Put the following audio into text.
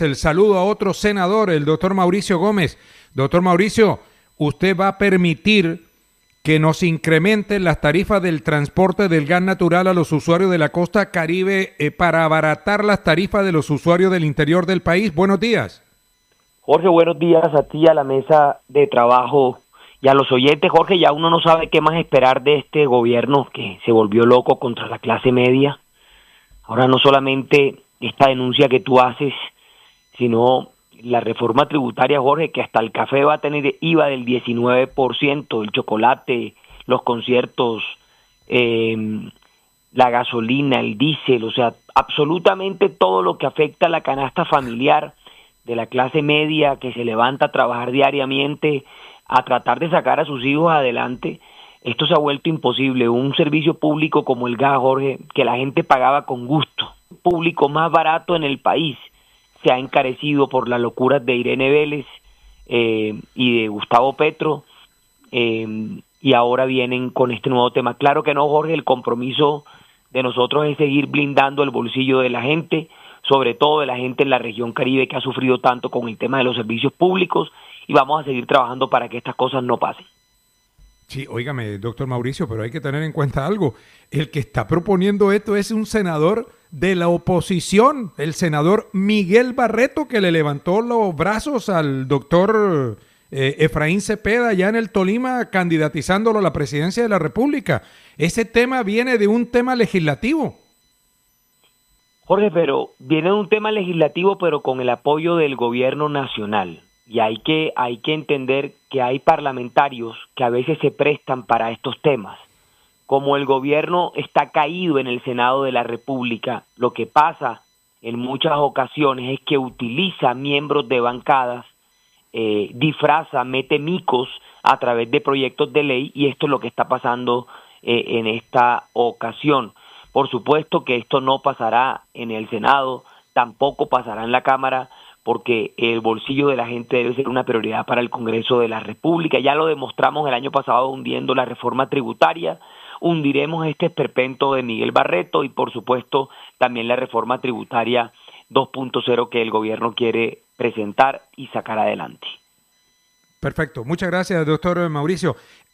El saludo a otro senador, el doctor Mauricio Gómez. Doctor Mauricio, ¿usted va a permitir que nos incrementen las tarifas del transporte del gas natural a los usuarios de la costa Caribe para abaratar las tarifas de los usuarios del interior del país? Buenos días. Jorge, buenos días a ti, a la mesa de trabajo y a los oyentes. Jorge, ya uno no sabe qué más esperar de este gobierno que se volvió loco contra la clase media. Ahora no solamente esta denuncia que tú haces, sino la reforma tributaria, Jorge, que hasta el café va a tener IVA del 19%, el chocolate, los conciertos, la gasolina, el diésel, o sea, absolutamente todo lo que afecta a la canasta familiar de la clase media que se levanta a trabajar diariamente, a tratar de sacar a sus hijos adelante. Esto se ha vuelto imposible. Un servicio público como el gas, Jorge, que la gente pagaba con gusto, público más barato en el país, se ha encarecido por las locuras de Irene Vélez y de Gustavo Petro, y ahora vienen con este nuevo tema. Claro que no, Jorge, el compromiso de nosotros es seguir blindando el bolsillo de la gente, sobre todo de la gente en la región Caribe que ha sufrido tanto con el tema de los servicios públicos, y vamos a seguir trabajando para que estas cosas no pasen. Sí, óigame, doctor Mauricio, pero hay que tener en cuenta algo. El que está proponiendo esto es un senador de la oposición, el senador Miguel Barreto, que le levantó los brazos al doctor Efraín Cepeda allá en el Tolima, candidatizándolo a la presidencia de la República. Ese tema viene de un tema legislativo. Jorge, pero viene de un tema legislativo, pero con el apoyo del gobierno nacional. Y hay que entender que hay parlamentarios que a veces se prestan para estos temas. Como el gobierno está caído en el Senado de la República, lo que pasa en muchas ocasiones es que utiliza miembros de bancadas, disfraza, mete micos a través de proyectos de ley, y esto es lo que está pasando en esta ocasión. Por supuesto que esto no pasará en el Senado, tampoco pasará en la Cámara, porque el bolsillo de la gente debe ser una prioridad para el Congreso de la República. Ya lo demostramos el año pasado hundiendo la reforma tributaria, hundiremos este esperpento de Miguel Barreto y por supuesto también la reforma tributaria 2.0 que el gobierno quiere presentar y sacar adelante. Perfecto, muchas gracias, doctor Mauricio.